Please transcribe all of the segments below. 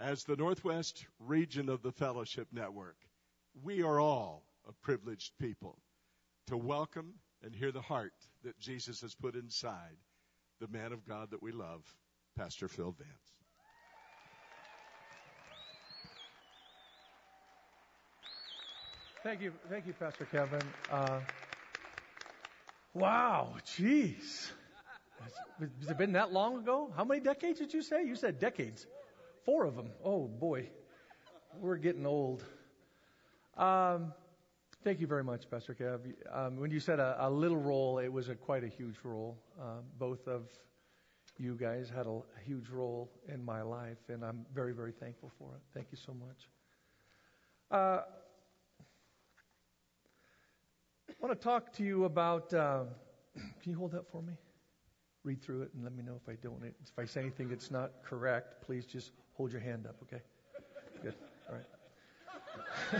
As the Northwest region of the Fellowship Network, we are all a privileged people to welcome and hear the heart that Jesus has put inside the man of God that we love, Pastor Phil Vance. Thank you, Pastor Kevin. Wow, jeez. Has it been that long ago? How many decades did you say? You said decades. 4 of them. Oh, boy. We're getting old. Thank you very much, Pastor Kev. When you said a little role, it was quite a huge role. Both of you guys had a huge role in my life, and I'm very, very thankful for it. Thank you so much. I want to talk to you about, can you hold that for me? Read through it and let me know if I don't. If I say anything that's not correct, please just hold your hand up, okay? Good. All right.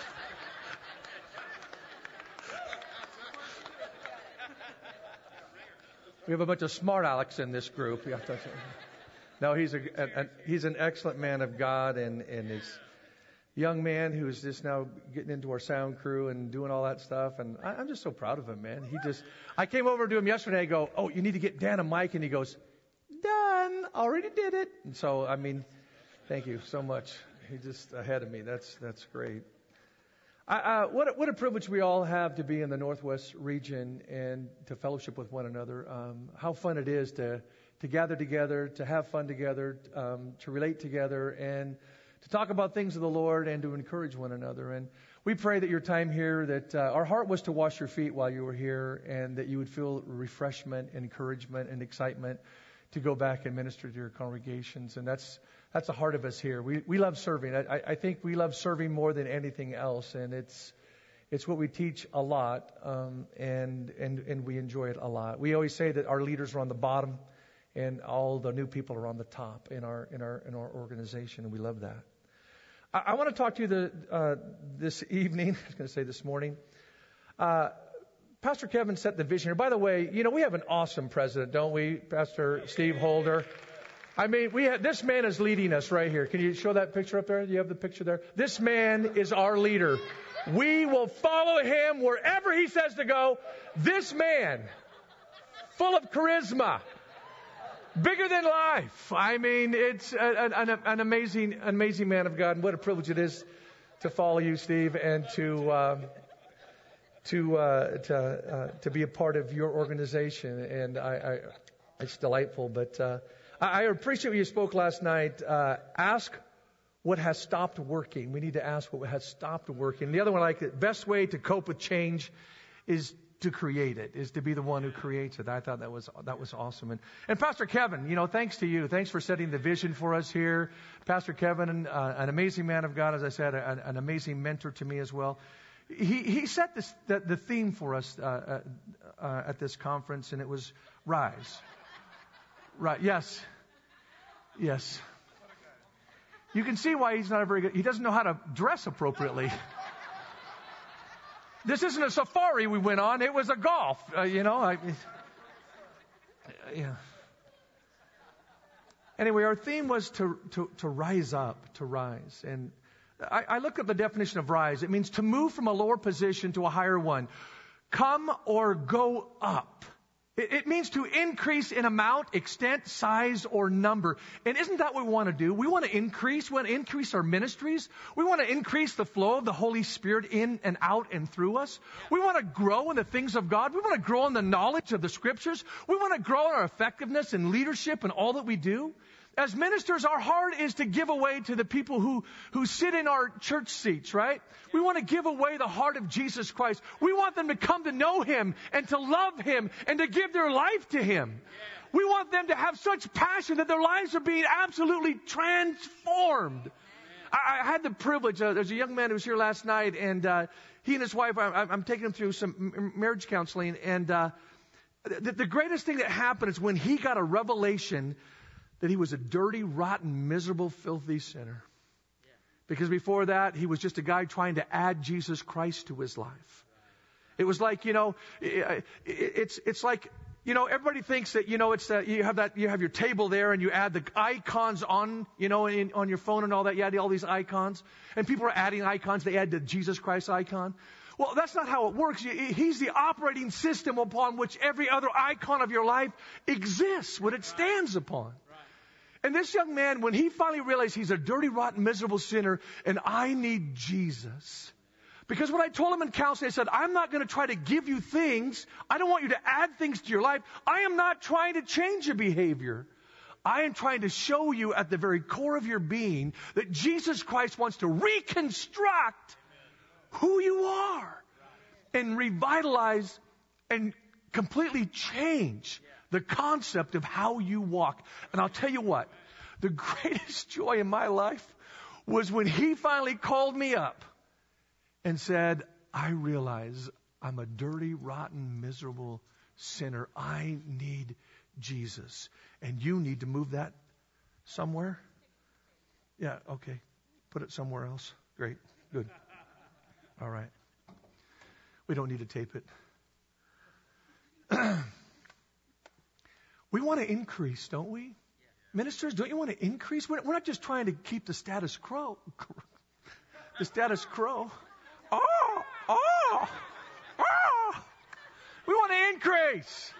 We have a bunch of smart Alex in this group. No, he's an excellent man of God, and is young man who is just now getting into our sound crew and doing all that stuff. And I'm just so proud of him, man. I came over to him yesterday. I go, oh, you need to get Dan a mic. And he goes, done. Already did it. And so, thank you so much. He's just ahead of me. That's great. What a privilege we all have to be in the Northwest region and to fellowship with one another. How fun it is to gather together, to have fun together, to relate together, and to talk about things of the Lord and to encourage one another. And we pray that your time here, that our heart was to wash your feet while you were here, and that you would feel refreshment, encouragement, and excitement to go back and minister to your congregations. And that's the heart of us here. We love serving. I think we love serving more than anything else, and it's what we teach a lot, and we enjoy it a lot. We always say that our leaders are on the bottom, and all the new people are on the top in our organization, and we love that. I want to talk to you this evening. I was going to say this morning. Pastor Kevin set the vision here. By the way, we have an awesome president, don't we, Pastor Steve Holder? This man is leading us right here. Can you show that picture up there? Do you have the picture there? This man is our leader. We will follow him wherever he says to go. This man, full of charisma, bigger than life. It's an amazing man of God. And what a privilege it is to follow you, Steve, and to be a part of your organization. And it's delightful. But I appreciate what you spoke last night. Ask what has stopped working. We need to ask what has stopped working. The other one, the best way to cope with change is to create it, is to be the one who creates it. I thought that was awesome. And Pastor Kevin, thanks to you. Thanks for setting the vision for us here. Pastor Kevin, an amazing man of God, as I said, an amazing mentor to me as well. He set the theme for us at this conference, and it was rise. Right? Yes. You can see why he's not a very good. He doesn't know how to dress appropriately. This isn't a safari we went on. It was a golf, Yeah. Anyway, our theme was to rise up, to rise. And I look at the definition of rise. It means to move from a lower position to a higher one. Come or go up. It means to increase in amount, extent, size, or number. And isn't that what we want to do? We want to increase. We want to increase our ministries. We want to increase the flow of the Holy Spirit in and out and through us. We want to grow in the things of God. We want to grow in the knowledge of the Scriptures. We want to grow in our effectiveness and leadership in all that we do. As ministers, our heart is to give away to the people who sit in our church seats, right? We want to give away the heart of Jesus Christ. We want them to come to know Him and to love Him and to give their life to Him. We want them to have such passion that their lives are being absolutely transformed. I had the privilege, there's a young man who was here last night, and he and his wife, I'm taking him through some marriage counseling, and the greatest thing that happened is when he got a revelation that he was a dirty, rotten, miserable, filthy sinner. Because before that, he was just a guy trying to add Jesus Christ to his life. It was like, it's like everybody thinks that, it's that you have your table there and you add the icons on, on your phone and all that. You add all these icons. And people are adding icons. They add the Jesus Christ icon. Well, that's not how it works. He's the operating system upon which every other icon of your life exists, what it stands upon. And this young man, when he finally realized he's a dirty, rotten, miserable sinner, and I need Jesus. Because when I told him in counseling, I said, I'm not going to try to give you things. I don't want you to add things to your life. I am not trying to change your behavior. I am trying to show you at the very core of your being that Jesus Christ wants to reconstruct who you are and revitalize and completely change the concept of how you walk. And I'll tell you what, the greatest joy in my life was when he finally called me up and said, I realize I'm a dirty, rotten, miserable sinner. I need Jesus. And you need to move that somewhere? Yeah, okay. Put it somewhere else. Great. Good. All right. We don't need to tape it. We want to increase, don't we? Ministers, don't you want to increase? We're not just trying to keep the status quo. The status quo. Oh. We want to increase.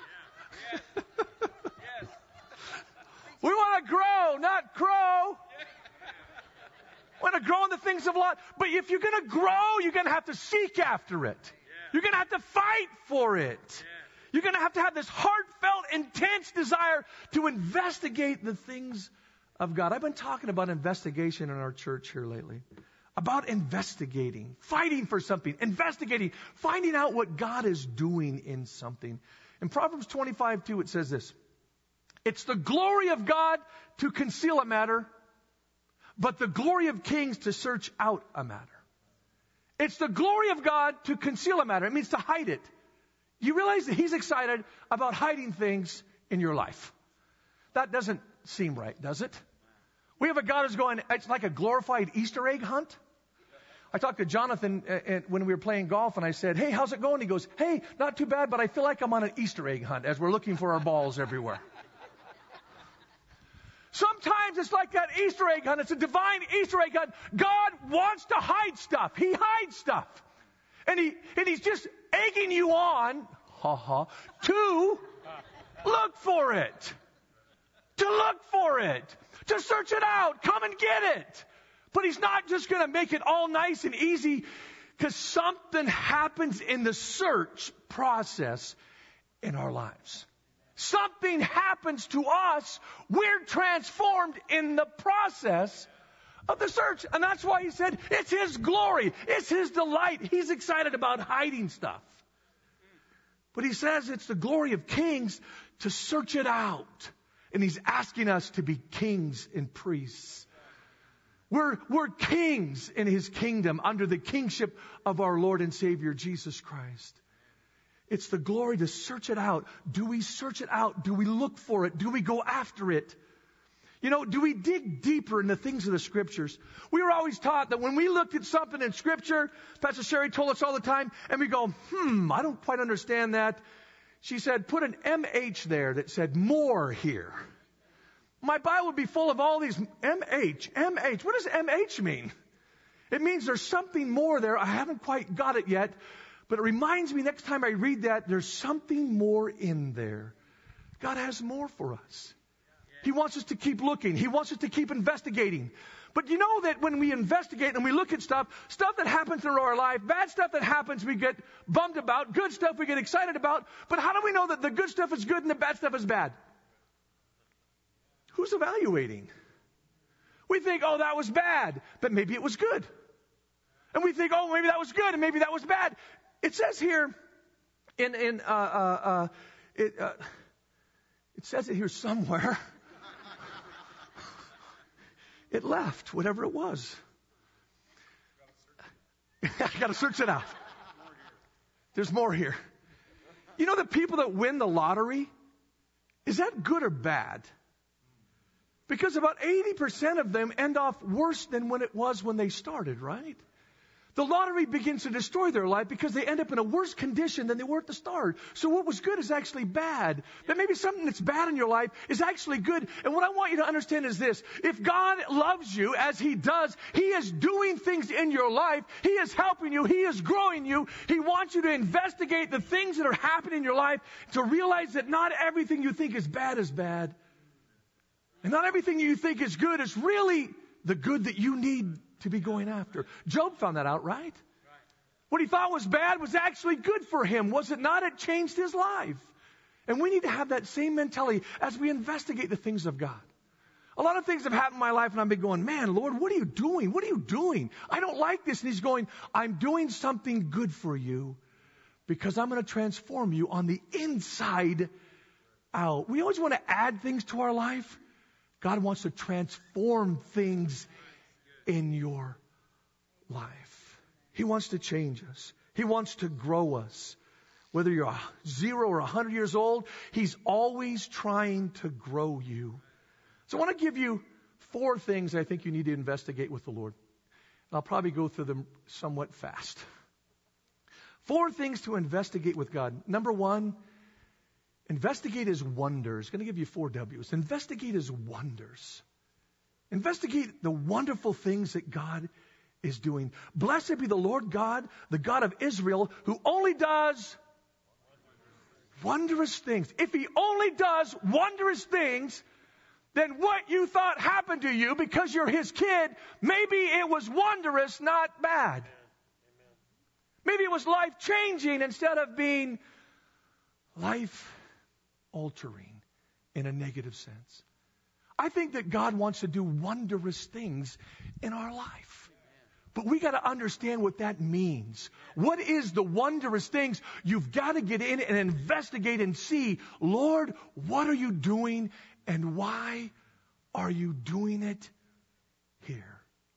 We want to grow, not crow. We want to grow in the things of life. But if you're going to grow, you're going to have to seek after it. You're going to have to fight for it. You're going to have this heartfelt, intense desire to investigate the things of God. I've been talking about investigation in our church here lately. About investigating, fighting for something, investigating, finding out what God is doing in something. In Proverbs 25:2, it says this. It's the glory of God to conceal a matter, but the glory of kings to search out a matter. It's the glory of God to conceal a matter. It means to hide it. You realize that He's excited about hiding things in your life. That doesn't seem right, does it? We have a God who's going, it's like a glorified Easter egg hunt. I talked to Jonathan when we were playing golf, and I said, hey, how's it going? He goes, hey, not too bad, but I feel like I'm on an Easter egg hunt as we're looking for our balls everywhere. Sometimes it's like that Easter egg hunt. It's a divine Easter egg hunt. God wants to hide stuff. He hides stuff. And He's just egging you on, to look for it. To look for it. To search it out. Come and get it. But He's not just going to make it all nice and easy, because something happens in the search process in our lives. Something happens to us. We're transformed in the process of the search. And that's why He said it's His glory. It's His delight. He's excited about hiding stuff. But He says it's the glory of kings to search it out. And He's asking us to be kings and priests. We're kings in His kingdom under the kingship of our Lord and Savior, Jesus Christ. It's the glory to search it out. Do we search it out? Do we look for it? Do we go after it? Do we dig deeper in the things of the Scriptures? We were always taught that when we looked at something in Scripture, Pastor Sherry told us all the time, and we go, I don't quite understand that. She said, put an MH there that said more here. My Bible would be full of all these MH. What does MH mean? It means there's something more there. I haven't quite got it yet. But it reminds me next time I read that, there's something more in there. God has more for us. He wants us to keep looking. He wants us to keep investigating. But you know that when we investigate and we look at stuff that happens in our life, bad stuff that happens we get bummed about, good stuff we get excited about. But how do we know that the good stuff is good and the bad stuff is bad? Who's evaluating? We think, oh, that was bad, but maybe it was good. And we think, oh, maybe that was good and maybe that was bad. It says here it says it here somewhere. It left, whatever it was. I got to search it out. There's more here. You know the people that win the lottery? Is that good or bad? Because about 80% of them end off worse than when it was when they started, right? The lottery begins to destroy their life because they end up in a worse condition than they were at the start. So what was good is actually bad. That maybe something that's bad in your life is actually good. And what I want you to understand is this. If God loves you as He does, He is doing things in your life. He is helping you. He is growing you. He wants you to investigate the things that are happening in your life, to realize that not everything you think is bad is bad. And not everything you think is good is really the good that you need to be going after. Job found that out, right? What he thought was bad was actually good for him. Was it not? It changed his life. And we need to have that same mentality as we investigate the things of God. A lot of things have happened in my life and I've been going, man, Lord, what are you doing? What are you doing? I don't like this. And He's going, I'm doing something good for you because I'm going to transform you on the inside out. We always want to add things to our life. God wants to transform things in your life. He wants to change us. He wants to grow us. Whether you're 0 or 100 years old, He's always trying to grow you. So I want to give you 4 things I think you need to investigate with the Lord. And I'll probably go through them somewhat fast. 4 things to investigate with God. Number 1, investigate His wonders. I'm going to give you 4 W's. Investigate His wonders. Investigate the wonderful things that God is doing. Blessed be the Lord God, the God of Israel, who only does wondrous things. If He only does wondrous things, then what you thought happened to you because you're His kid, maybe it was wondrous, not bad. Maybe it was life-changing instead of being life-altering in a negative sense. I think that God wants to do wondrous things in our life. But we got to understand what that means. What is the wondrous things? You've got to get in and investigate and see, Lord, what are you doing and why are you doing it here?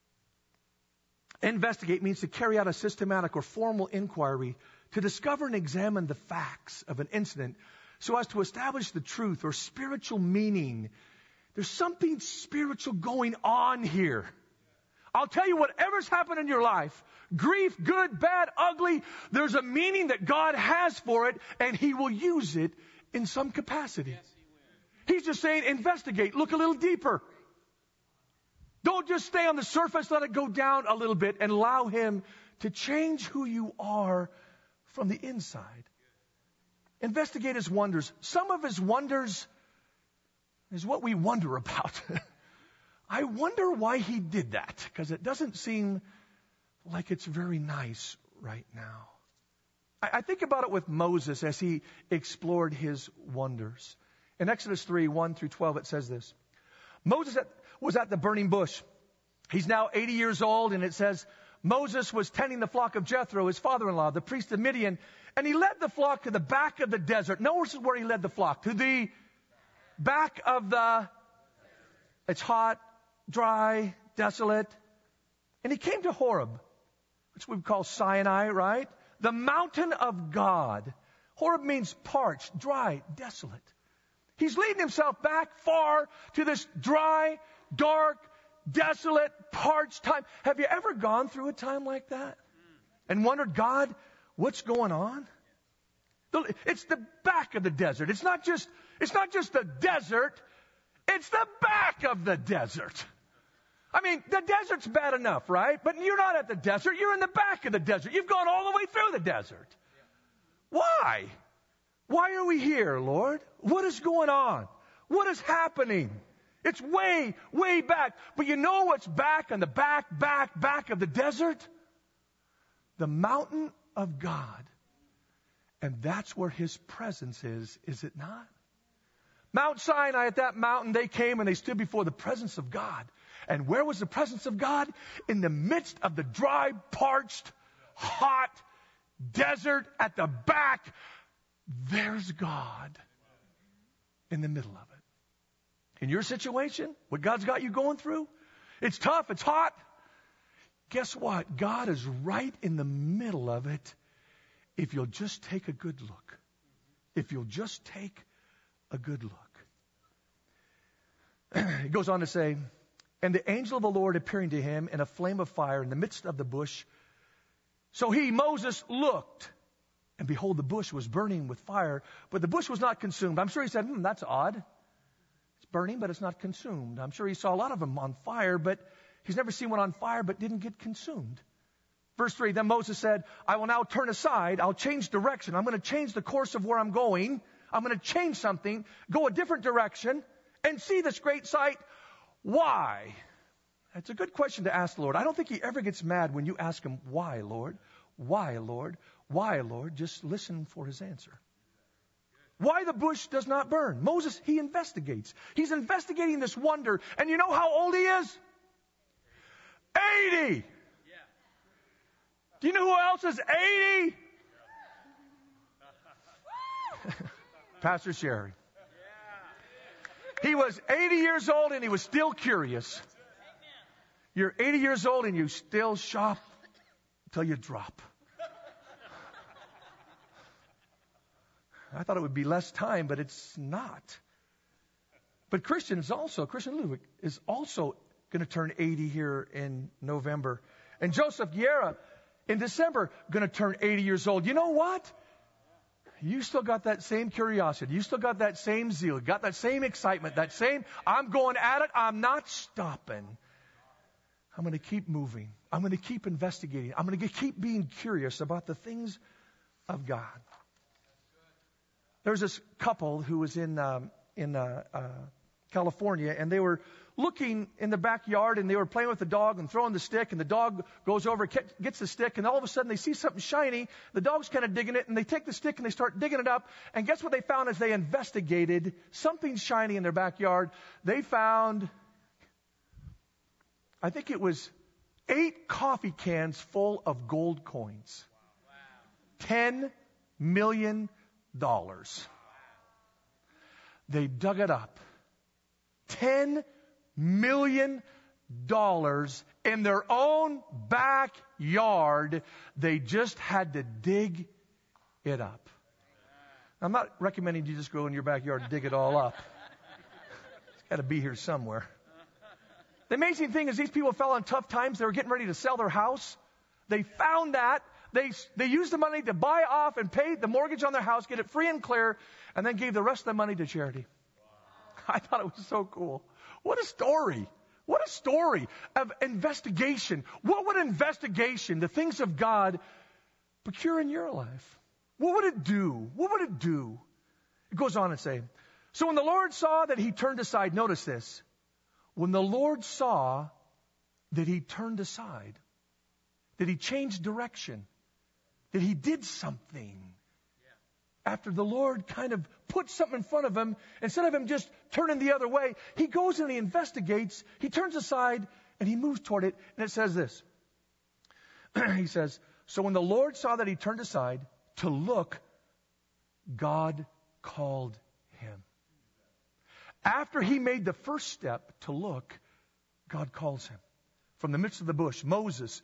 Investigate means to carry out a systematic or formal inquiry to discover and examine the facts of an incident so as to establish the truth or spiritual meaning. There's something spiritual going on here. I'll tell you, whatever's happened in your life, grief, good, bad, ugly, there's a meaning that God has for it, and He will use it in some capacity. Yes, He will. He's just saying, investigate, look a little deeper. Don't just stay on the surface, let it go down a little bit, and allow Him to change who you are from the inside. Investigate His wonders. Some of His wonders is what we wonder about. I wonder why He did that, because it doesn't seem like it's very nice right now. I think about it with Moses as he explored his wonders. In Exodus 3, 1 through 12, it says this. Moses was at the burning bush. He's now 80 years old, and it says, Moses was tending the flock of Jethro, his father-in-law, the priest of Midian, and he led the flock to the back of the desert. Notice where he led the flock, to the back of it's hot, dry, desolate. And he came to Horeb, which we would call Sinai, right? The mountain of God. Horeb means parched, dry, desolate. He's leading himself back far to this dry, dark, desolate, parched time. Have you ever gone through a time like that and wondered, God, what's going on? It's the back of the desert. It's not just the desert. It's the back of the desert. I mean, the desert's bad enough, right? But you're not at the desert. You're in the back of the desert. You've gone all the way through the desert. Why? Why are we here, Lord? What is going on? What is happening? It's way, way back. But you know what's back on the back of the desert? The mountain of God. And that's where His presence is it not? Mount Sinai, at that mountain, they came and they stood before the presence of God. And where was the presence of God? In the midst of the dry, parched, hot desert at the back. There's God in the middle of it. In your situation, what God's got you going through, it's tough, it's hot. Guess what? God is right in the middle of it if you'll just take a good look. If you'll just take a good look. It goes on to say, and the angel of the Lord appearing to him in a flame of fire in the midst of the bush So Moses, looked, and behold, the bush was burning with fire, but the bush was not consumed. I'm sure he said, that's odd. It's burning, but it's not consumed. I'm sure he saw a lot of them on fire, but he's never seen one on fire, but didn't get consumed. Verse 3, then Moses said, I will now turn aside. I'll change direction. I'm going to change the course of where I'm going. I'm going to change something, go a different direction, and see this great sight. Why? It's a good question to ask the Lord. I don't think he ever gets mad when you ask him, why, Lord? Why, Lord? Why, Lord? Just listen for his answer. Why the bush does not burn. Moses, he investigates. He's investigating this wonder. And you know how old he is? 80. Do you know who else is 80? Pastor Sherry. He was 80 years old and he was still curious. You're 80 years old and you still shop till you drop. I thought it would be less time, but it's not. But Christian Ludwig is also going to turn 80 here in November. And Joseph Guerra in December going to turn 80 years old. You know what? You still got that same curiosity. You still got that same zeal. Got that same excitement. That same, I'm going at it. I'm not stopping. I'm going to keep moving. I'm going to keep investigating. I'm going to keep being curious about the things of God. There's this couple who was in California, and they were looking in the backyard, and they were playing with the dog and throwing the stick, and the dog goes over, gets the stick, and all of a sudden they see something shiny. The dog's kind of digging it, and they take the stick and they start digging it up. And guess what they found as they investigated something shiny in their backyard? They found, I think it was 8 coffee cans full of gold coins. $10 million. They dug it up. $10 million in their own backyard. They just had to dig it up. I'm not recommending you just go in your backyard and dig it all up. It's got to be here somewhere. The amazing thing is these people fell on tough times. They were getting ready to sell their house. They found that. They used the money to buy off and pay the mortgage on their house, get it free and clear, and then gave the rest of the money to charity. I thought it was so cool. What a story. What a story of investigation. What would investigation, the things of God, procure in your life? What would it do? What would it do? It goes on and say, so when the Lord saw that he turned aside, notice this. When the Lord saw that he turned aside, that he changed direction, that he did something. After the Lord kind of put something in front of him, instead of him just turning the other way, he goes and he investigates, he turns aside, and he moves toward it. And it says this. He says, so when the Lord saw that he turned aside to look, God called him. After he made the first step to look, God calls him. From the midst of the bush, Moses.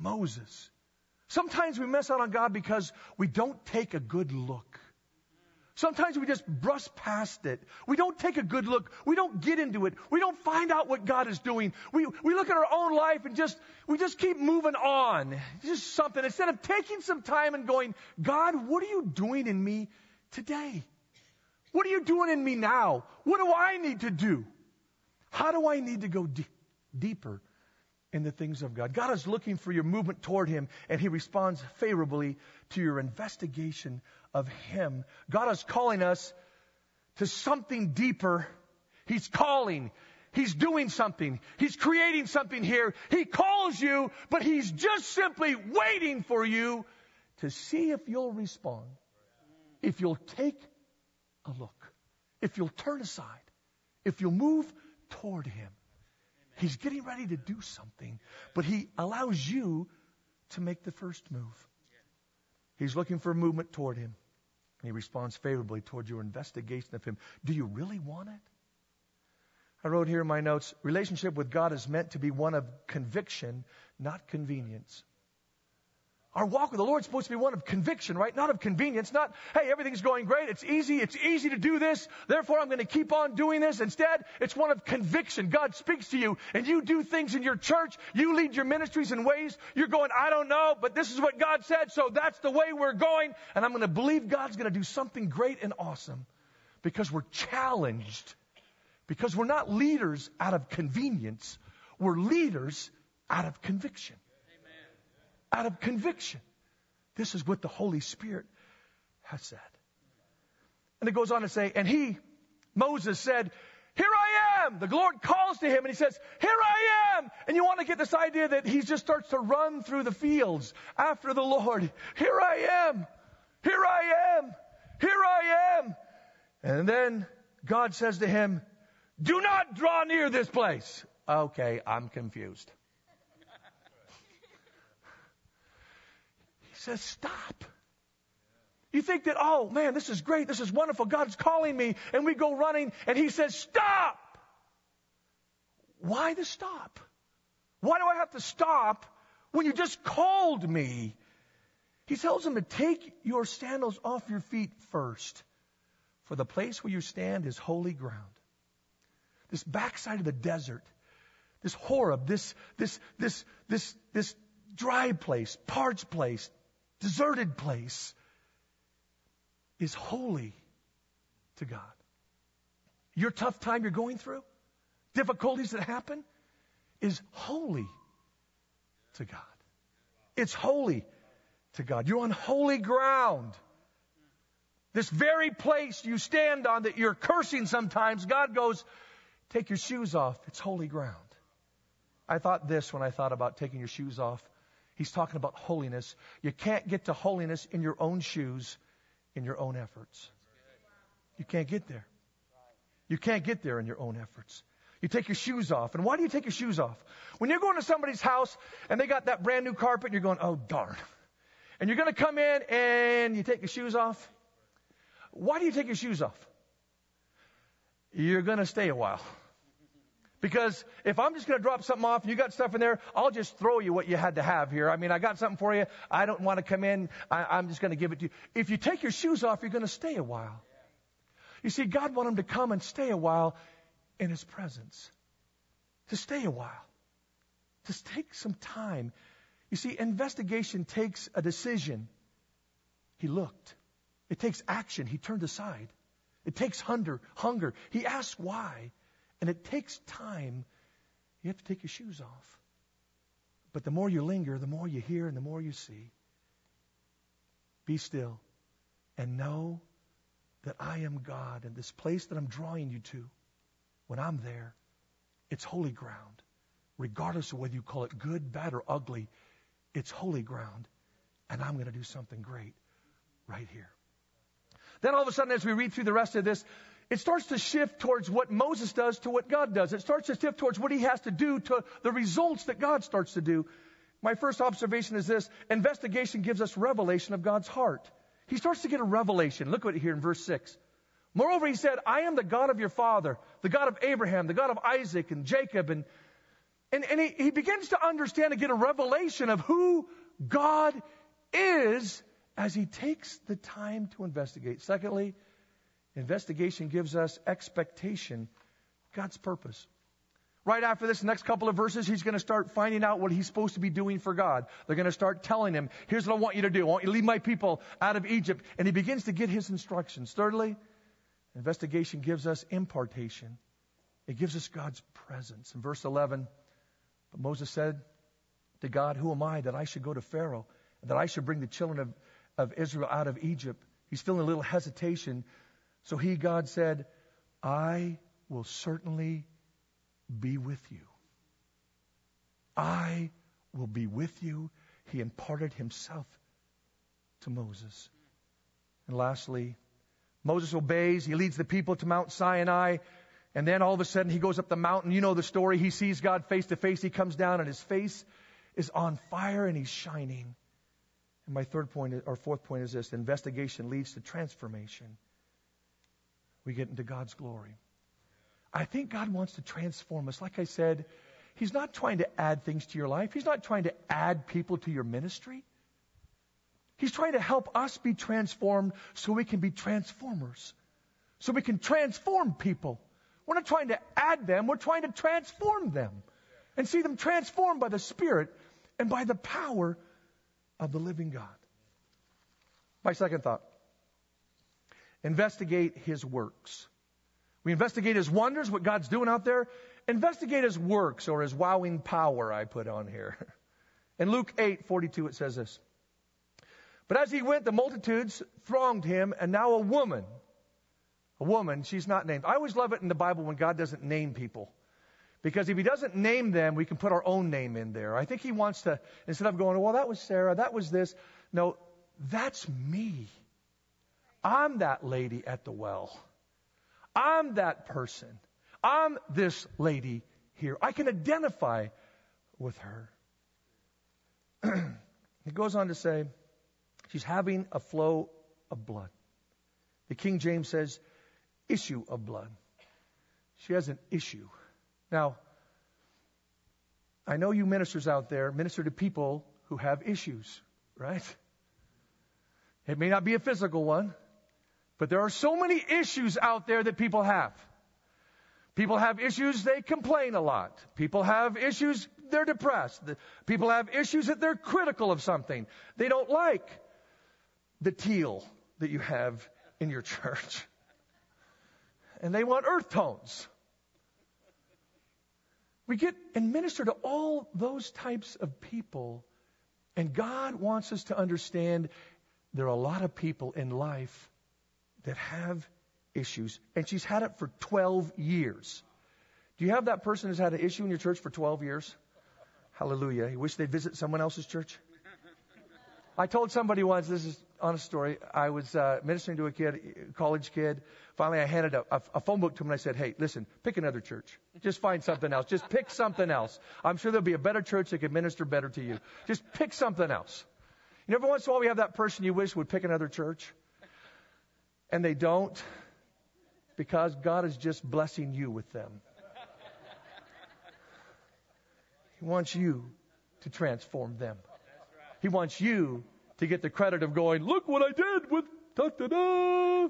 Sometimes we miss out on God because we don't take a good look. Sometimes we just brush past it. We don't take a good look. We don't get into it. We don't find out what God is doing. We look at our own life and we just keep moving on. Just something. Instead of taking some time and going, God, what are you doing in me today? What are you doing in me now? What do I need to do? How do I need to go deeper in the things of God? God is looking for your movement toward him, and he responds favorably to your investigation of him. God is calling us to something deeper. He's calling. He's doing something. He's creating something here. He calls you, but he's just simply waiting for you to see if you'll respond. If you'll take a look. If you'll turn aside. If you'll move toward him. He's getting ready to do something, but he allows you to make the first move. He's looking for a movement toward him. And he responds favorably toward your investigation of him. Do you really want it? I wrote here in my notes, relationship with God is meant to be one of conviction, not convenience. Our walk with the Lord is supposed to be one of conviction, right? Not of convenience. Not, hey, everything's going great. It's easy to do this. Therefore, I'm going to keep on doing this. Instead, it's one of conviction. God speaks to you and you do things in your church. You lead your ministries in ways you're going, I don't know, but this is what God said, so that's the way we're going. And I'm going to believe God's going to do something great and awesome because we're challenged. Because we're not leaders out of convenience. We're leaders out of conviction. Out of conviction. This is what the Holy Spirit has said. And it goes on to say, and Moses said, here I am. The Lord calls to him and he says, here I am. And you want to get this idea that he just starts to run through the fields after the Lord. Here I am. Here I am. Here I am. And then God says to him, do not draw near this place. Okay, I'm confused. He says, stop. You think that, oh man, this is great, this is wonderful, God's calling me, and we go running, and he says, stop. Why the stop? Why do I have to stop when you just called me? He tells him to take your sandals off your feet first, for the place where you stand is holy ground. This backside of the desert, this Horeb, this dry place, parched place, deserted place is holy to God. Your tough time you're going through, difficulties that happen, is holy to God. It's holy to God. You're on holy ground. This very place you stand on that you're cursing sometimes, God goes, take your shoes off. It's holy ground. I thought this when I thought about taking your shoes off. He's talking about holiness. You can't get to holiness in your own shoes, in your own efforts. You can't get there. You can't get there in your own efforts. You take your shoes off. And why do you take your shoes off? When you're going to somebody's house and they got that brand new carpet, and you're going, oh, darn. And you're going to come in and you take your shoes off. Why do you take your shoes off? You're going to stay a while. Because if I'm just going to drop something off and you got stuff in there, I'll just throw you what you had to have here. I mean, I got something for you. I don't want to come in. I'm just going to give it to you. If you take your shoes off, you're going to stay a while. You see, God wanted him to come and stay a while in his presence. To stay a while. To take some time. You see, investigation takes a decision. He looked. It takes action. He turned aside. It takes hunger. He asked why. And it takes time. You have to take your shoes off. But the more you linger, the more you hear and the more you see. Be still and know that I am God. And this place that I'm drawing you to, when I'm there, it's holy ground. Regardless of whether you call it good, bad, or ugly, it's holy ground. And I'm going to do something great right here. Then all of a sudden, as we read through the rest of this, it starts to shift towards what Moses does to what God does. It starts to shift towards what he has to do to the results that God starts to do. My first observation is this. Investigation gives us revelation of God's heart. He starts to get a revelation. Look at it here in verse 6. Moreover, he said, I am the God of your father, the God of Abraham, the God of Isaac and Jacob. And he begins to understand and get a revelation of who God is as he takes the time to investigate. Secondly, investigation gives us expectation, God's purpose. Right after this, next couple of verses, he's going to start finding out what he's supposed to be doing for God. They're going to start telling him, here's what I want you to do. I want you to lead my people out of Egypt. And he begins to get his instructions. Thirdly, investigation gives us impartation. It gives us God's presence. In verse 11, but Moses said to God, who am I that I should go to Pharaoh, and that I should bring the children of Israel out of Egypt? He's feeling a little hesitation. So God said, I will certainly be with you. I will be with you. He imparted himself to Moses. And lastly, Moses obeys. He leads the people to Mount Sinai. And then all of a sudden he goes up the mountain. You know the story. He sees God face to face. He comes down and his face is on fire and he's shining. And my fourth point is this. Investigation leads to transformation. We get into God's glory. I think God wants to transform us. Like I said, he's not trying to add things to your life. He's not trying to add people to your ministry. He's trying to help us be transformed so we can be transformers. So we can transform people. We're not trying to add them. We're trying to transform them and see them transformed by the Spirit and by the power of the living God. My second thought. Investigate His works. We investigate His wonders, what God's doing out there. Investigate His works, or His wowing power, I put on here. In Luke 8:42 it says this. But as He went, the multitudes thronged Him, and now a woman, she's not named. I always love it in the Bible when God doesn't name people. Because if He doesn't name them, we can put our own name in there. I think He wants to, instead of going, well, that was Sarah, that was this. No, that's me. I'm that lady at the well. I'm that person. I'm this lady here. I can identify with her. It goes on to say, she's having a flow of blood. The King James says, issue of blood. She has an issue. Now, I know you ministers out there minister to people who have issues, right? It may not be a physical one, but there are so many issues out there that people have. People have issues, they complain a lot. People have issues, they're depressed. People have issues that they're critical of something. They don't like the teal that you have in your church. And they want earth tones. We get and minister to all those types of people. And God wants us to understand there are a lot of people in life that have issues. And she's had it for 12 years. Do you have that person who's had an issue in your church for 12 years? Hallelujah. You wish they'd visit someone else's church? I told somebody once, this is an honest story, I was ministering to a kid, a college kid. Finally, I handed a phone book to him and I said, hey, listen, pick another church. Just find something else. Just pick something else. I'm sure there'll be a better church that can minister better to you. Just pick something else. You know, every once in a while we have that person you wish would pick another church. And they don't, because God is just blessing you with them. He wants you to transform them. He wants you to get the credit of going, look what I did with da-da-da.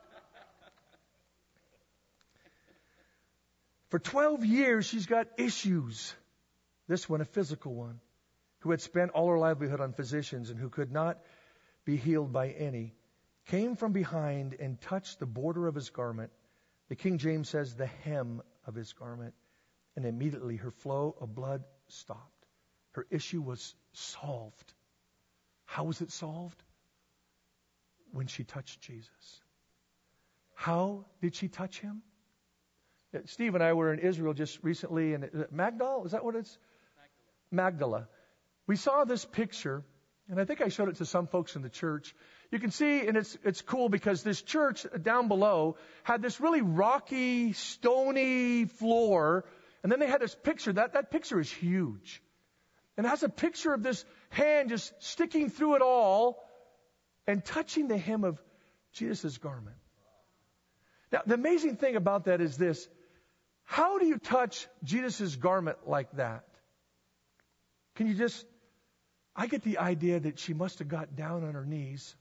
For 12 years, she's got issues. This one, a physical one, who had spent all her livelihood on physicians and who could not be healed by any, came from behind and touched the border of his garment. The King James says the hem of his garment. And immediately her flow of blood stopped. Her issue was solved. How was it solved? When she touched Jesus. How did she touch Him? Steve and I were in Israel just recently, and Magdala, is that what it's? Magdala. We saw this picture, and I think I showed it to some folks in the church. You can see, and it's cool because this church down below had this really rocky, stony floor, and then they had this picture. That picture is huge. And it has a picture of this hand just sticking through it all and touching the hem of Jesus' garment. Now, the amazing thing about that is this. How do you touch Jesus' garment like that? Can you just... I get the idea that she must have got down on her knees.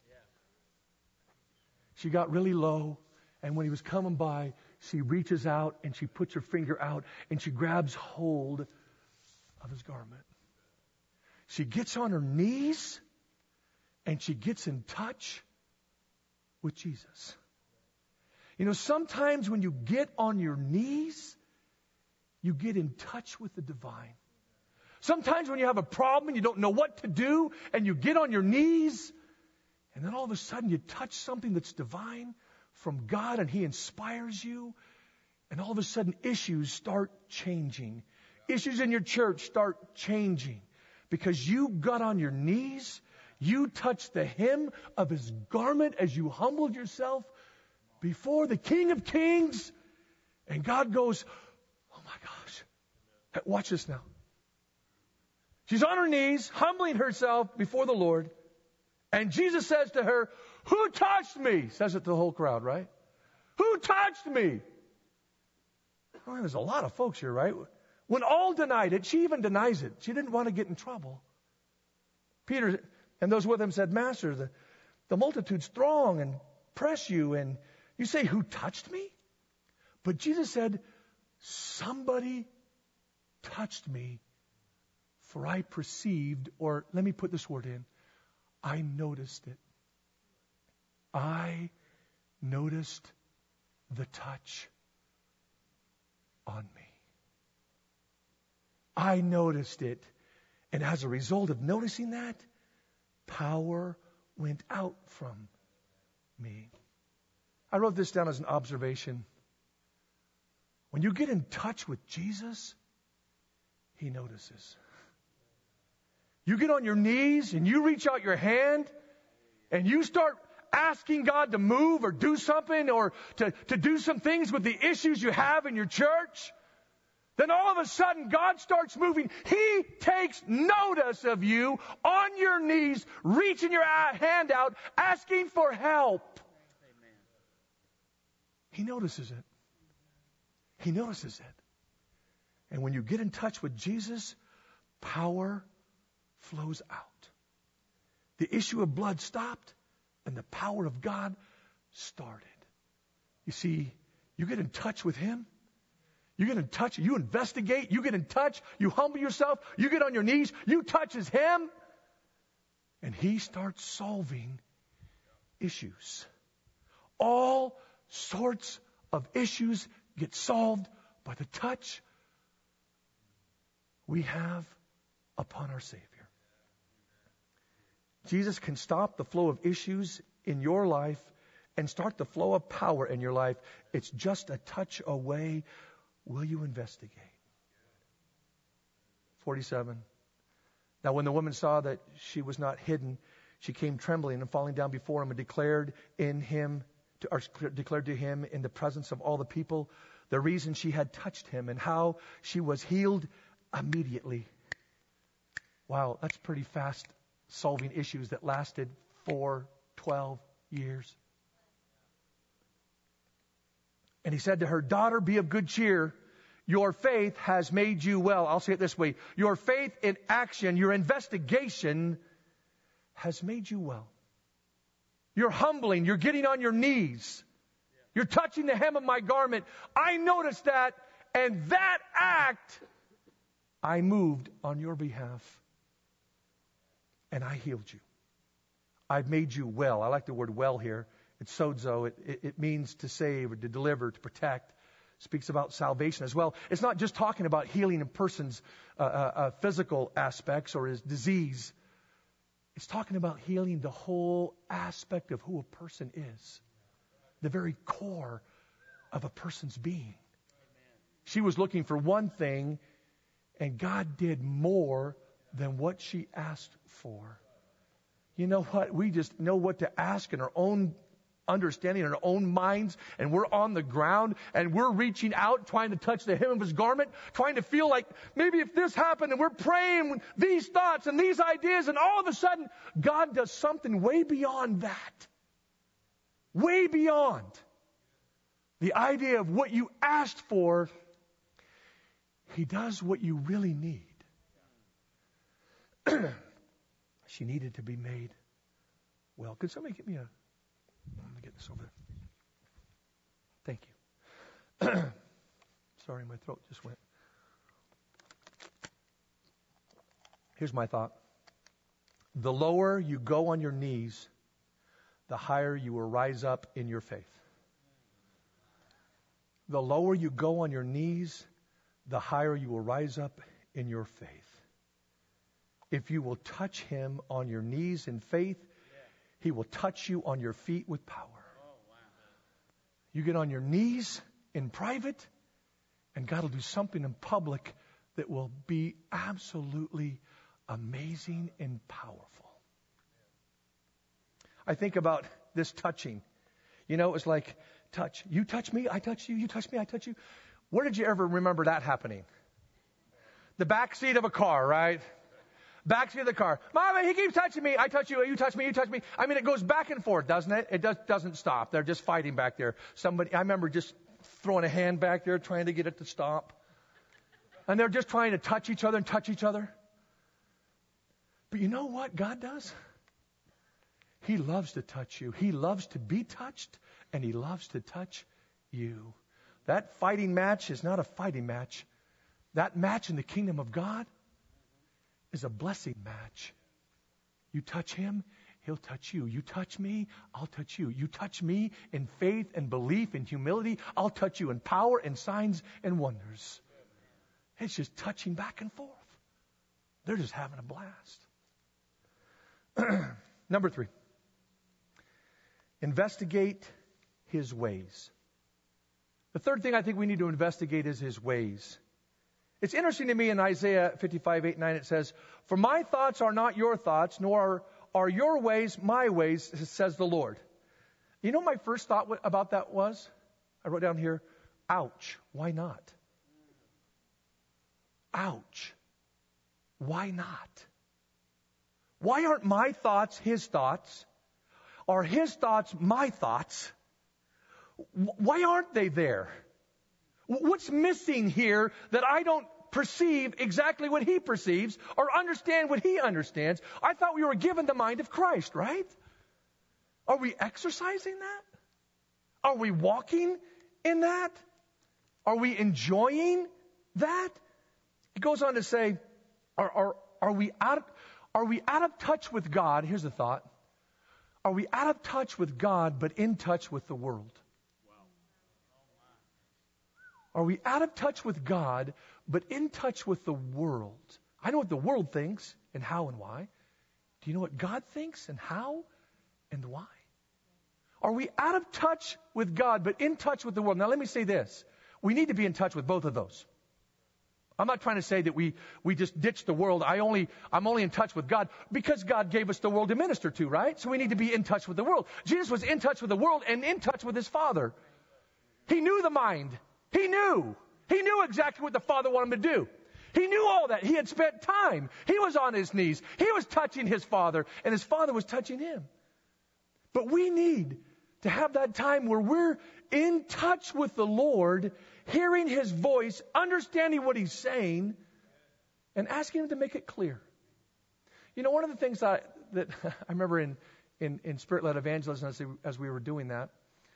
She got really low, and when he was coming by, she reaches out and she puts her finger out and she grabs hold of his garment. She gets on her knees and she gets in touch with Jesus. You know, sometimes when you get on your knees, you get in touch with the divine. Sometimes when you have a problem and you don't know what to do, and you get on your knees, and then all of a sudden you touch something that's divine from God, and He inspires you, and all of a sudden issues start changing. Issues in your church start changing because you got on your knees, you touched the hem of His garment as you humbled yourself before the King of Kings, and God goes, oh my gosh. Watch this now. She's on her knees, humbling herself before the Lord, and Jesus says to her, who touched me? Says it to the whole crowd, right? Who touched me? Well, there's a lot of folks here, right? When all denied it, she even denies it. She didn't want to get in trouble. Peter And those with him said, Master, the multitude's throng and press you, and you say, who touched me? But Jesus said, somebody touched me, for I perceived, or let me put this word in, I noticed it. I noticed the touch on me. I noticed it. And as a result of noticing that, power went out from me. I wrote this down as an observation. When you get in touch with Jesus, He notices. You get on your knees and you reach out your hand and you start asking God to move or do something or to do some things with the issues you have in your church, then all of a sudden God starts moving. He takes notice of you on your knees, reaching your hand out, asking for help. Amen. He notices it. He notices it. And when you get in touch with Jesus, power flows out. The issue of blood stopped and the power of God started. You see, you get in touch with Him. You get in touch, you investigate, you get in touch, you humble yourself, you get on your knees, you touches Him, and He starts solving issues. All sorts of issues get solved by the touch we have upon our Savior. Jesus can stop the flow of issues in your life and start the flow of power in your life. It's just a touch away. Will you investigate? 47. Now when the woman saw that she was not hidden, she came trembling and falling down before him and declared to him in the presence of all the people the reason she had touched him and how she was healed immediately. Wow, that's pretty fast solving issues that lasted for 12 years. And he said to her, daughter, be of good cheer. Your faith has made you well. I'll say it this way. Your faith in action, your investigation has made you well. You're humbling. You're getting on your knees. You're touching the hem of my garment. I noticed that, and that act, I moved on your behalf. And I healed you. I've made you well. I like the word well here. It's sozo. It means to save or to deliver, to protect. It speaks about salvation as well. It's not just talking about healing a person's physical aspects or his disease. It's talking about healing the whole aspect of who a person is. The very core of a person's being. She was looking for one thing, and God did more than what she asked for. You know what? We just know what to ask in our own understanding, in our own minds, and we're on the ground, and we're reaching out, trying to touch the hem of His garment, trying to feel like maybe if this happened, and we're praying these thoughts and these ideas, and all of a sudden, God does something way beyond that. Way beyond the idea of what you asked for. He does what you really need. She needed to be made well. Could somebody get me let me get this over there. Thank you. Sorry, my throat just went. Here's my thought. The lower you go on your knees, the higher you will rise up in your faith. The lower you go on your knees, the higher you will rise up in your faith. If you will touch Him on your knees in faith, He will touch you on your feet with power. You get on your knees in private, and God will do something in public that will be absolutely amazing and powerful. I think about this touching. You know, it's like touch. You touch me, I touch you. You touch me, I touch you. Where did you ever remember that happening? The back seat of a car, right? Backseat of the car. Mama, he keeps touching me. I touch you. You touch me. You touch me. I mean, it goes back and forth, doesn't it? It doesn't stop. They're just fighting back there. I remember just throwing a hand back there, trying to get it to stop. And they're just trying to touch each other and touch each other. But you know what God does? He loves to touch you. He loves to be touched, and He loves to touch you. That fighting match is not a fighting match. That match in the kingdom of God is a blessing match. You touch Him, He'll touch you. You touch me, I'll touch you. You touch me in faith and belief and humility, I'll touch you in power and signs and wonders. It's just touching back and forth. They're just having a blast. Number 3. Investigate His ways. The third thing I think we need to investigate is His ways. It's interesting to me in Isaiah 55:8-9 it says, "For my thoughts are not your thoughts, nor are your ways my ways, says the Lord." You know what my first thought about that was? I wrote down here, ouch, why not? Ouch, why not? Why aren't my thoughts His thoughts? Are His thoughts my thoughts? Why aren't they there? What's missing here that I don't perceive exactly what He perceives or understand what He understands? I thought we were given the mind of Christ, right? Are we exercising that? Are we walking in that? Are we enjoying that? It goes on to say, are we out of touch with God? Here's the thought. Are we out of touch with God but in touch with the world? Are we out of touch with God, but in touch with the world? I know what the world thinks and how and why. Do you know what God thinks and how and why? Are we out of touch with God, but in touch with the world? Now let me say this. We need to be in touch with both of those. I'm not trying to say that we just ditch the world. I'm only in touch with God because God gave us the world to minister to, right? So we need to be in touch with the world. Jesus was in touch with the world and in touch with His Father. He knew the mind. He knew exactly what the Father wanted him to do. He knew all that. He had spent time. He was on His knees. He was touching His Father, and His Father was touching Him. But we need to have that time where we're in touch with the Lord, hearing His voice, understanding what He's saying, and asking Him to make it clear. You know, one of the things that I remember in Spirit-led evangelism as we were doing that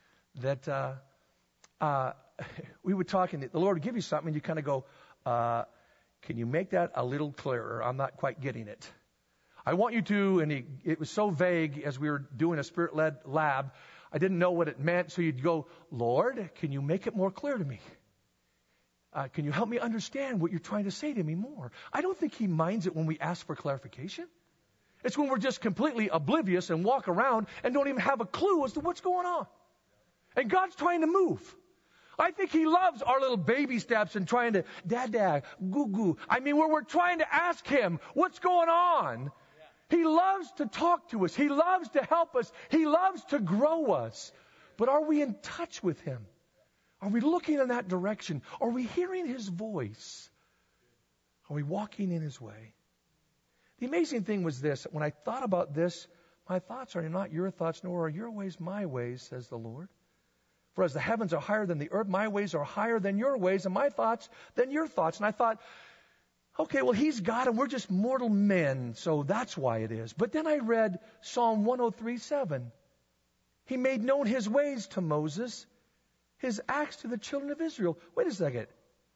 we would talk, and the Lord would give you something, and you kind of go, can you make that a little clearer? I'm not quite getting it. I want you to, and it was so vague as we were doing a Spirit-led lab, I didn't know what it meant, so you'd go, Lord, can you make it more clear to me? Can you help me understand what you're trying to say to me more? I don't think He minds it when we ask for clarification. It's when we're just completely oblivious and walk around and don't even have a clue as to what's going on. And God's trying to move. I think He loves our little baby steps and trying to, dad, goo. I mean, where we're trying to ask Him, what's going on? He loves to talk to us. He loves to help us. He loves to grow us. But are we in touch with Him? Are we looking in that direction? Are we hearing His voice? Are we walking in His way? The amazing thing was this. When I thought about this, my thoughts are not your thoughts, nor are your ways my ways, says the Lord. For as the heavens are higher than the earth, my ways are higher than your ways, and my thoughts than your thoughts. And I thought, okay, well, He's God, and we're just mortal men, so that's why it is. But then I read Psalm 103:7. He made known His ways to Moses, His acts to the children of Israel. Wait a second.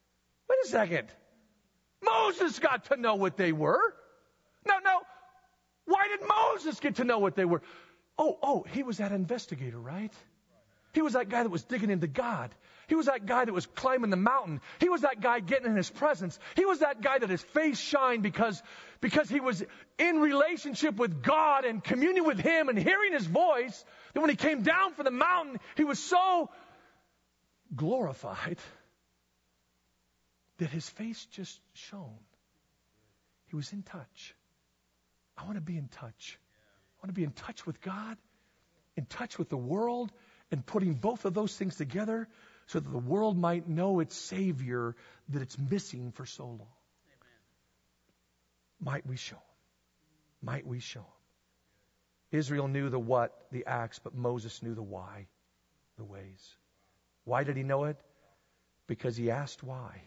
Moses got to know what they were. No. Why did Moses get to know what they were? Oh, he was that investigator, right? He was that guy that was digging into God. He was that guy that was climbing the mountain. He was that guy getting in His presence. He was that guy that his face shined because he was in relationship with God and communion with Him and hearing His voice, that when He came down from the mountain, he was so glorified that his face just shone. He was in touch. I want to be in touch. I want to be in touch with God, in touch with the world, and putting both of those things together so that the world might know its Savior that it's missing for so long. Amen. Might we show Him? Might we show Him? Israel knew the what, the acts, but Moses knew the why, the ways. Why did he know it? Because he asked why.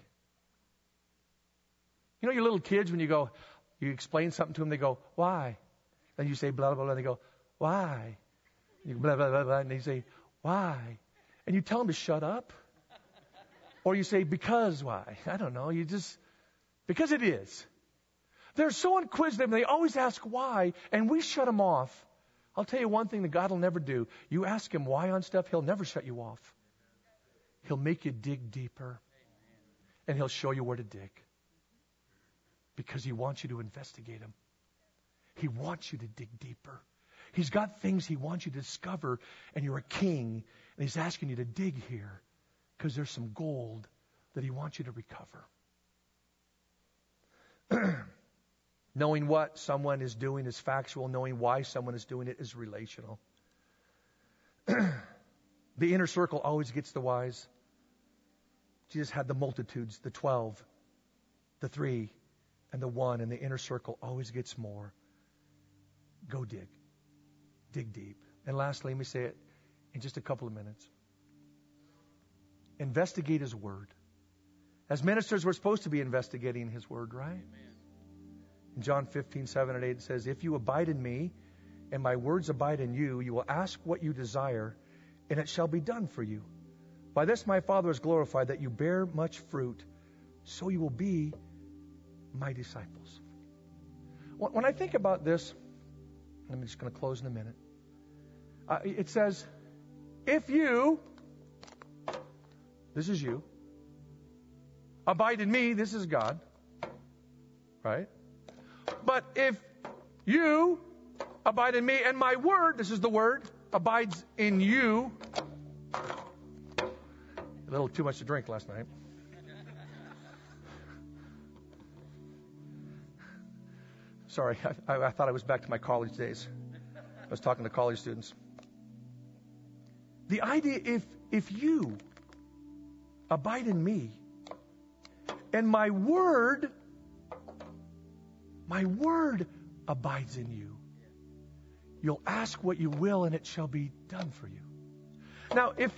You know your little kids, when you explain something to them, they go, why? Then you say blah, blah, blah, and they go, Why? You blah, blah, blah, blah, and they say, why? And you tell them to shut up. Or you say, because why? I don't know. Because it is. They're so inquisitive, and they always ask why, and we shut them off. I'll tell you one thing that God will never do. You ask Him why on stuff, He'll never shut you off. He'll make you dig deeper, and He'll show you where to dig. Because He wants you to investigate Him. He wants you to dig deeper. He's got things He wants you to discover, and you're a king, and He's asking you to dig here because there's some gold that He wants you to recover. Knowing what someone is doing is factual. Knowing why someone is doing it is relational. The inner circle always gets the whys. Jesus had the multitudes, the 12, the 3, and the 1, and the inner circle always gets more. Go dig. Dig deep. And lastly, let me say it in just a couple of minutes. Investigate His Word. As ministers, we're supposed to be investigating His Word, right? Amen. In John 15:7 and 8, it says, if you abide in me, and my words abide in you, you will ask what you desire, and it shall be done for you. By this my Father is glorified, that you bear much fruit, so you will be my disciples. When I think about this, I'm just going to close in a minute. It says, if you, this is you, abide in me, this is God, right? But if you abide in me, and my word, this is the word, abides in you. A little too much to drink last night. Sorry, I thought I was back to my college days. I was talking to college students. The idea, if you abide in me, and my word abides in you, you'll ask what you will, and it shall be done for you. Now, if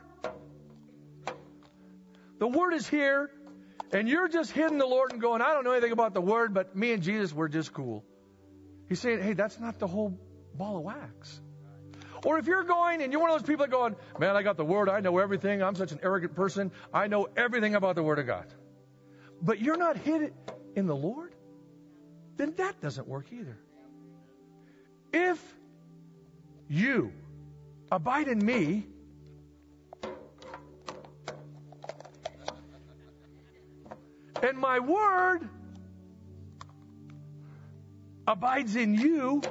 the word is here, and you're just hitting the Lord and going, I don't know anything about the word, but me and Jesus, we're just cool. He's saying, hey, that's not the whole ball of wax. Or if you're going and you're one of those people that going, man, I got the word, I know everything, I'm such an arrogant person, I know everything about the word of God. But you're not hid in the Lord, then that doesn't work either. If you abide in me, and my word abides in you,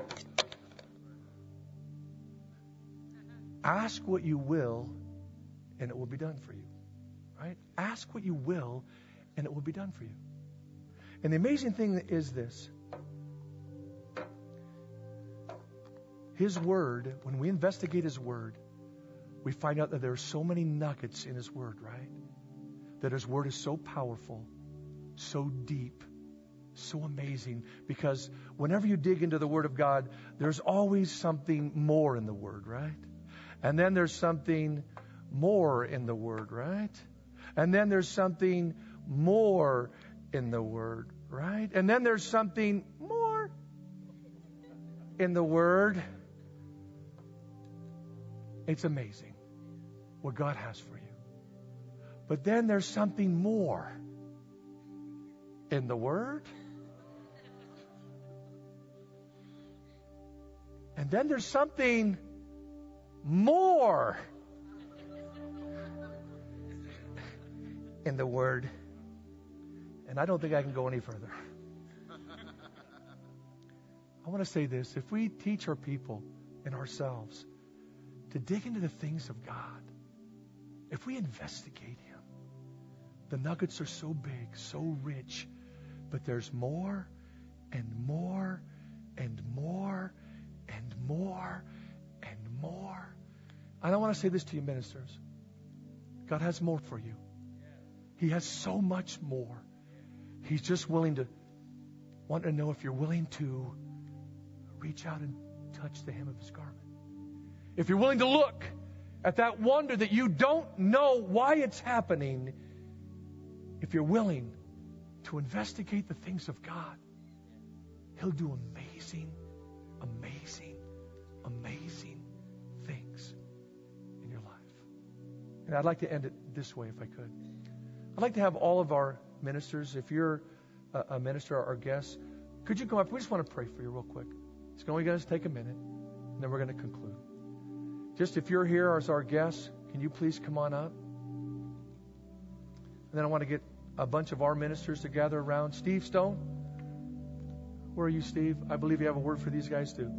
ask what you will, and it will be done for you. Right? Ask what you will, and it will be done for you. And the amazing thing is this. His word, when we investigate His word, we find out that there are so many nuggets in His word, right? That His word is so powerful, so deep, so amazing. Because whenever you dig into the Word of God, there's always something more in the Word, right? And then there's something more in the Word, right? And then there's something more in the Word, right? And then there's something more in the Word. It's amazing what God has for you. But then there's something more in the Word. And then there's something more in the Word. And I don't think I can go any further. I want to say this. If we teach our people and ourselves to dig into the things of God, if we investigate Him, the nuggets are so big, so rich, but there's more and more and more and more and more. And I want to say this to you, ministers. God has more for you. He has so much more. He's just want to know if you're willing to reach out and touch the hem of His garment. If you're willing to look at that wonder that you don't know why it's happening, if you're willing to investigate the things of God, He'll do amazing, amazing amazing things in your life. And I'd like to end it this way, if I could. I'd like to have all of our ministers, if you're a minister or our guest, could you come up? We just want to pray for you real quick. It's only going to take a minute, and then we're going to conclude. Just if you're here as our guest, can you please come on up? And then I want to get a bunch of our ministers to gather around. Steve Stone, where are you, Steve? I believe you have a word for these guys too.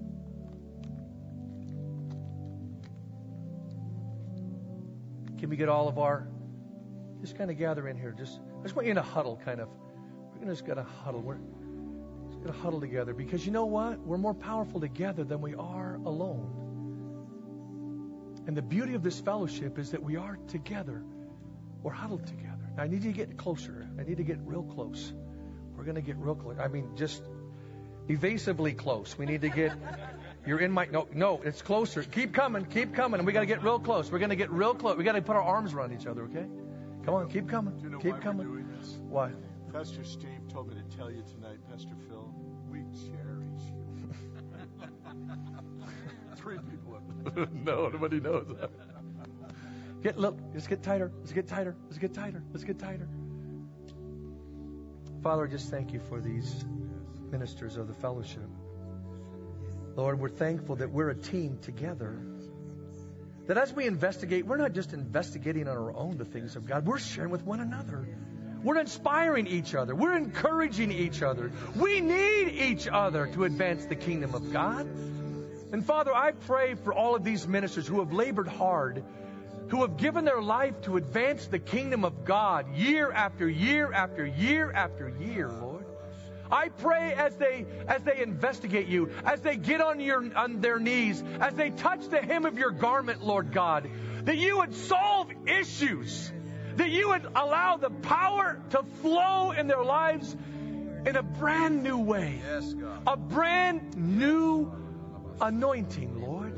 Can we get all of our, just kind of gather in here. I just want you in a huddle, kind of. We're just going to huddle. We're just going to huddle together, because you know what? We're more powerful together than we are alone. And the beauty of this fellowship is that we are together. We're huddled together. Now, I need you to get closer. I need to get real close. We're going to get real close. I mean, just evasively close. We need to get, you're in my, no, it's closer. Keep coming. And we got to get real close. We're going to get real close. We got to put our arms around each other, okay? Come on, keep coming. Do you know keep why coming. we're doing this? Why? Pastor Steve told me to tell you tonight, Pastor Phil, we cherish you. 3 people up there. No, nobody knows that. Let's get tighter. Let's get tighter. Let's get tighter. Let's get tighter. Father, I just thank you for these ministers of the fellowship. Lord, we're thankful that we're a team together. That as we investigate, we're not just investigating on our own the things of God. We're sharing with one another. We're inspiring each other. We're encouraging each other. We need each other to advance the kingdom of God. And Father, I pray for all of these ministers who have labored hard, who have given their life to advance the kingdom of God year after year after year after year, Lord. I pray as they investigate you, as they get on their knees, as they touch the hem of your garment, Lord God, that you would solve issues, that you would allow the power to flow in their lives in a brand new way. Yes, God. A brand new anointing, Lord.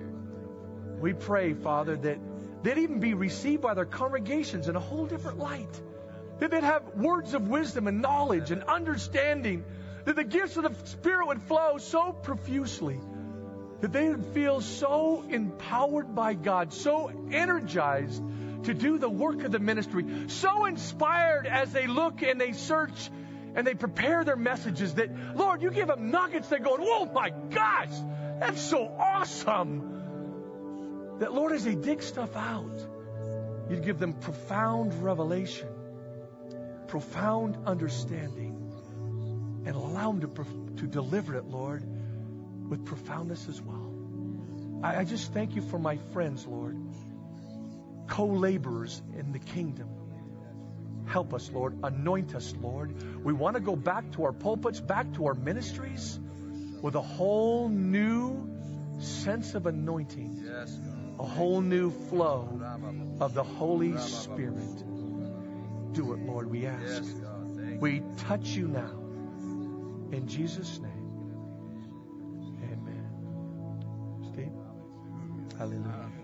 We pray, Father, that they'd even be received by their congregations in a whole different light. That they'd have words of wisdom and knowledge and understanding. That the gifts of the Spirit would flow so profusely. That they would feel so empowered by God, so energized to do the work of the ministry, so inspired as they look and they search and they prepare their messages, that, Lord, you give them nuggets that go, oh my gosh, that's so awesome. That, Lord, as they dig stuff out, you'd give them profound revelation, profound understanding, and allow them to deliver it, Lord, with profoundness as well. I just thank you for my friends, Lord, co-laborers in the kingdom. Help us, Lord. Anoint us, Lord. We want to go back to our pulpits, back to our ministries with a whole new sense of anointing. Yes, God. A whole new flow of the Holy Spirit. Do it, Lord, we ask. Yes, God. Thank you. We touch you now. In Jesus' name. Amen. Steve? Hallelujah.